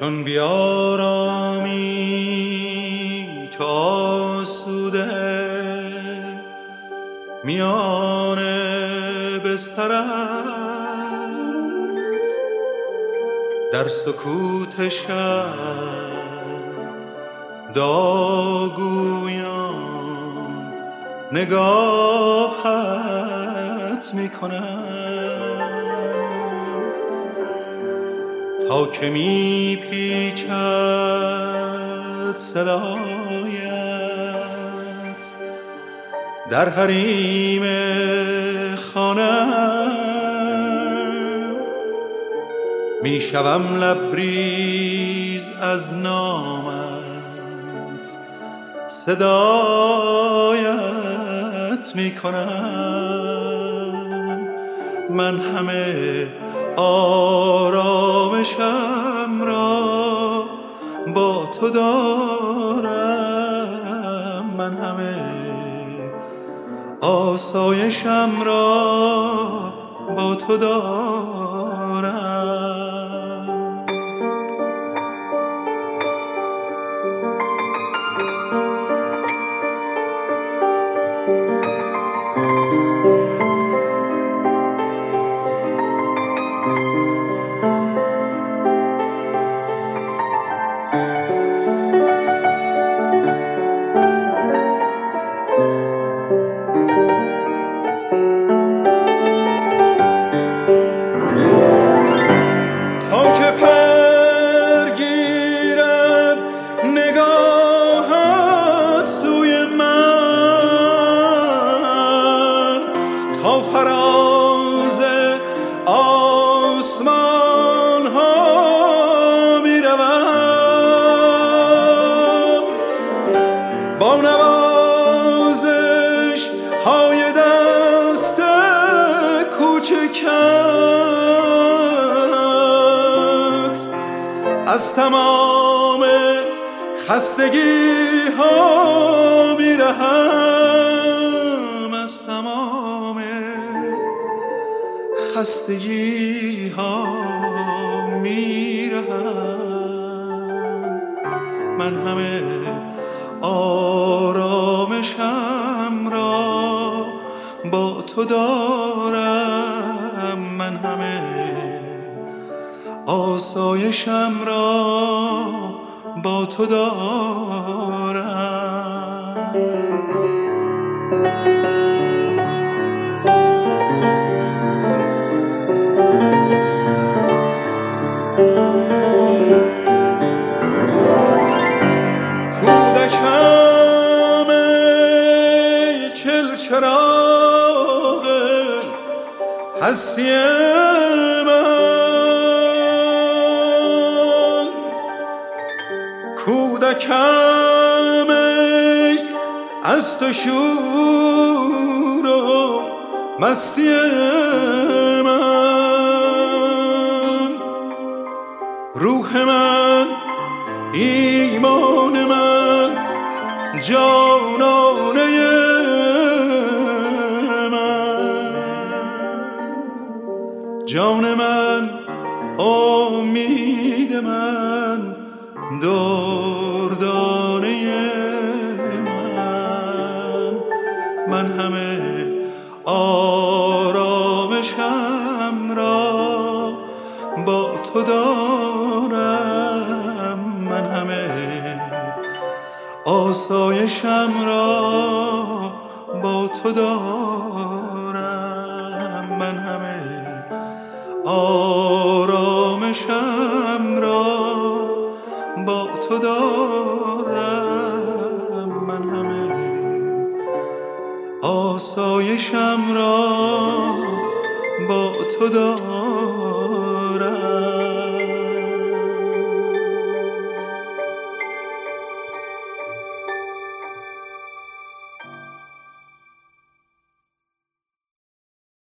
چون بیارامی تو آسوده میان بسترت، در سکوت شب داغگویان نگاهت میکنم تا که میپیچد صدایت در حریم خانم، میشوم لبریز از نامت، صدایت میکنم. من همه آرامشم را با تو دارم، من همه آسایشم را با تو دارم. از تمام خستگی ها میرهم، از تمام خستگی ها میرهم. من همه آرامشم را با تو دارم، من همه آسایشم را با تو دارم. کودکم ای چلچراغ هستی کودکم ای از تو شور و مستی من، روح من، ایمان من، جانانه من، جان من، امید من، دردانه من همه آرامشم را با تو دارم، من همه آسایشم را با تو دارم، من همه آرامشم را با تو دارم، من همه آسایشم را با تو دارم.